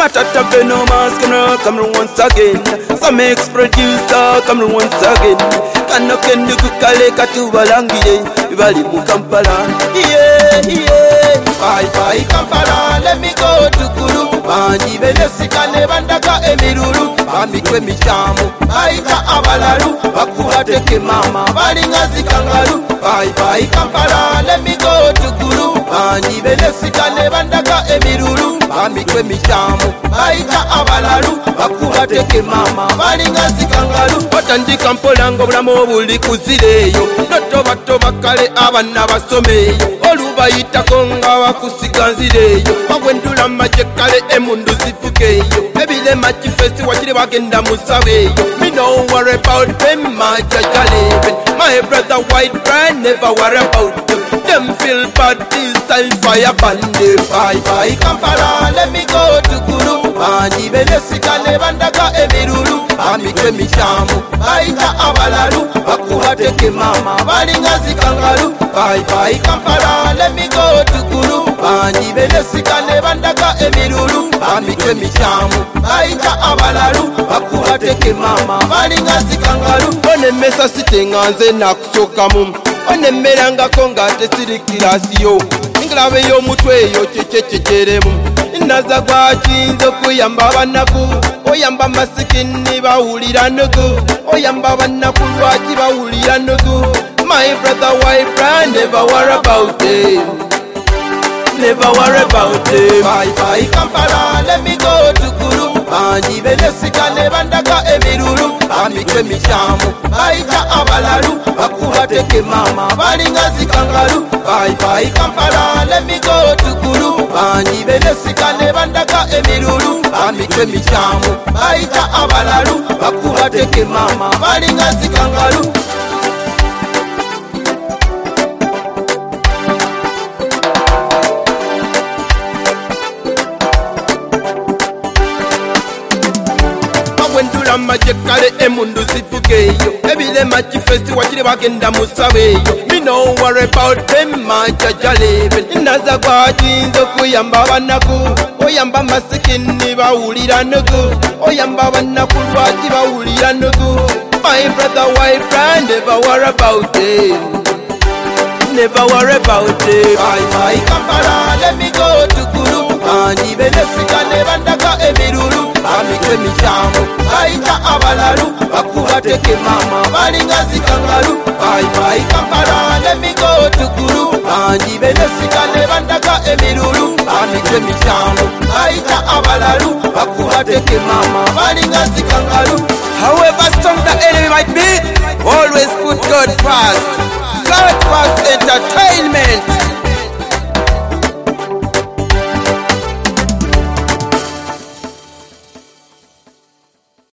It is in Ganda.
Matata Beno Maskana, come once again. Some ex-producer, come once again. Kanoken du Kukale Katubalangi, Vali Mukampala. Yeah. Bye Kampala, let me go to Kuru. Bani Benesika Nevandaka Emiruru. Bami Kwemi Chamu, Aika Abalaru. Bakua Teke Mama, Balingazi Kangaru. Bye Kampala, let me go to Kuru. Bani Benesika Nevandaka Emiruru. Bami Kwemi Chamu, Aika Abalaru. Bakua Teke Mama, Balingazi Kangaru. Watandi Kampolango Bramo Buli Kuzileyo. Noto Bato Bakale Abana Basomeyo. Oluba Itakonga Wakusiganzileyo. Wawendula Majekale Emundu Zifukeyo. Ebile Machifesti Wachile Wagenda Musaweyo. Me no worry about them, my Jajaleben. My brother white brand never worry about them. Them feel bad this time fire bande. Bye Kampala, let me go to Kuru. Bani Benesika Nevandaka Emiruru. Bami Kwemi Chamu, Aika Abalaru. Bakua Teke Mama, Balingazi Kangaru. Bye Kampala, let me go to Kuru. Bani Benesika Nevandaka Emiruru. Bami Kwemi Chamu, Aika Abalaru. Bakua Teke Mama, Balingazi Kangaru. One mesa sitenganze nakusokamu. One meranga konga tesirikirasiyo. Inglawe yo mutwe yo chechecheremu. Inaza kwa chinzo kuyamba banaku. Oyamba masikini bawulira nugu. Oyamba banaku lwaji bawulira nugu. My brother white brand never worry about them. Never worry about them. Bye Kampala, let me go to Kuru. Bani Benesika Nevandaka Emiruru. Bami Kwemi Chamu, Aika Abalaru. Bakua Teke Mama, Balingazi Kangaru. Bye Kampala, let me go to Kuru. Bani Benesika Nevandaka Emiruru. Bami Kwemi Chamu, Aika Abalaru. Bakua Teke Mama, Balingazi Kangaru. Majekale Emundu Zifukeyo. Ebile Machifesti Wachile Wagenda Musaweyo. Me no worry about them, my Jajaleben. Inaza kwa jinzo kuyamba wanaku. Oyamba masikini bawulira nugu. Oyamba wanaku lwaji bawulira nugu. My brother white brand never worry about them. Never worry about them. Bye Kampala, let me go to Kuru. Bani Benesika Nevandaka Emiruru. Bami Kwemi Chamu, Aika Abalaru. Bakua Teke Mama, Balingazi Kangaru. Bye Kampala, let me go to Kuru. Bani Benesika Nevandaka Emiruru. Bami Kwemi Chamu, Aika Abalaru. Bakua Teke Mama, Balingazi Kangaru. However strong the enemy might be, always put God first. God first entertainment.